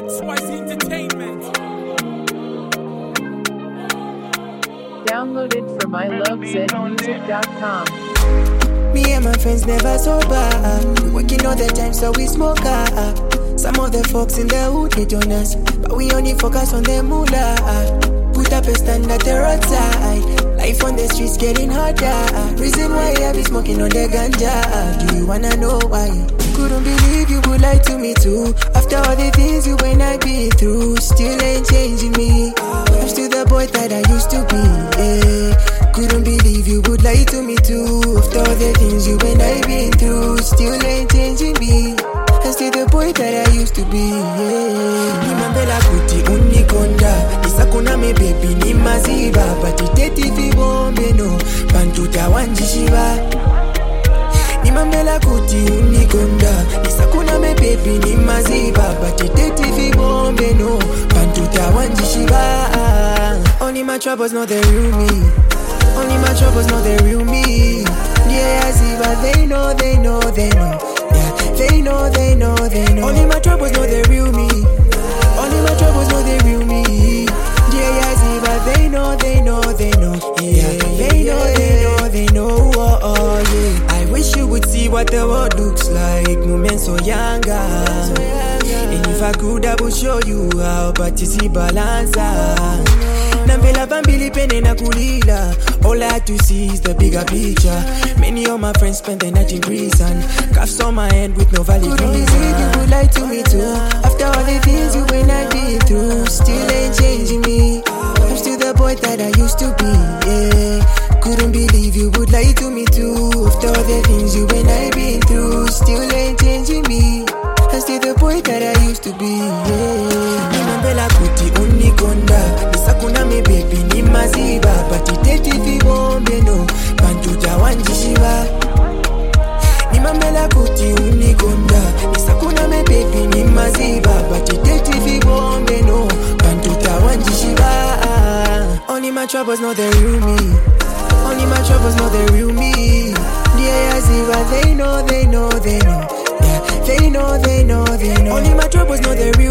XYZ Entertainment. Downloaded from ilovezmusic.com. Me and my friends never sober. We working all the time, so we smoke. Some of the folks in the hood hate on us, but we only focus on the moolah. Put up a stand at the roadside. Life on the streets getting harder. Reason why I be smoking on the ganja. Do you wanna know why? Couldn't believe you would lie to me too. After all the things you and I been through, still ain't changing me. I'm still the boy that I used to be. Yeah. Couldn't believe you would lie to me too. After all the things you and I been through, still ain't changing me. I'm still the boy that I used to be. Yeah. Nimambela kuti unikonda, nisakuna me baby ni maziba, but iteti vibombe no, pantuta wanjishiba. Nimambela kuti unikonda, nisakuna me baby ni maziba, but iteti vibombe no, pantuta wanjishiba. Only my troubles know the real me. Only my troubles know the real me. Yeah, I see, but they know. Yeah, they know. Only my troubles know the real me. Only my troubles know the real me. Yeah, I see, but they know. Yeah, they know. Oh, yeah. I wish you would see what the world looks like. Moments so younger. And if I could, I would show you how, but you see balance. Nambela bambili pene na kulila. All I had to see is the bigger picture. Many of my friends spend the night in prison. Cuffs on my hand with no valid reason. Couldn't believe you would lie to me too. After all the things you and I been through, still ain't changing me. I'm still the boy that I used to be. Yeah. Couldn't believe you would lie to me too. After all the things you and I been through, still ain't changing me. I'm still the boy that I used to be. Yeah. Nimambela kuti unikonda, nisakuna me baby ni maziba, but iteti vibombe no, pantuta wanjishiba. Nimambela kuti unikonda, nisakuna me baby ni maziba, but iteti vibombe no, pantuta wanjishiba. Only my troubles know the real me. Only my troubles know the real me. Yeah, I see, but they know. Yeah, they know. Only my troubles know the real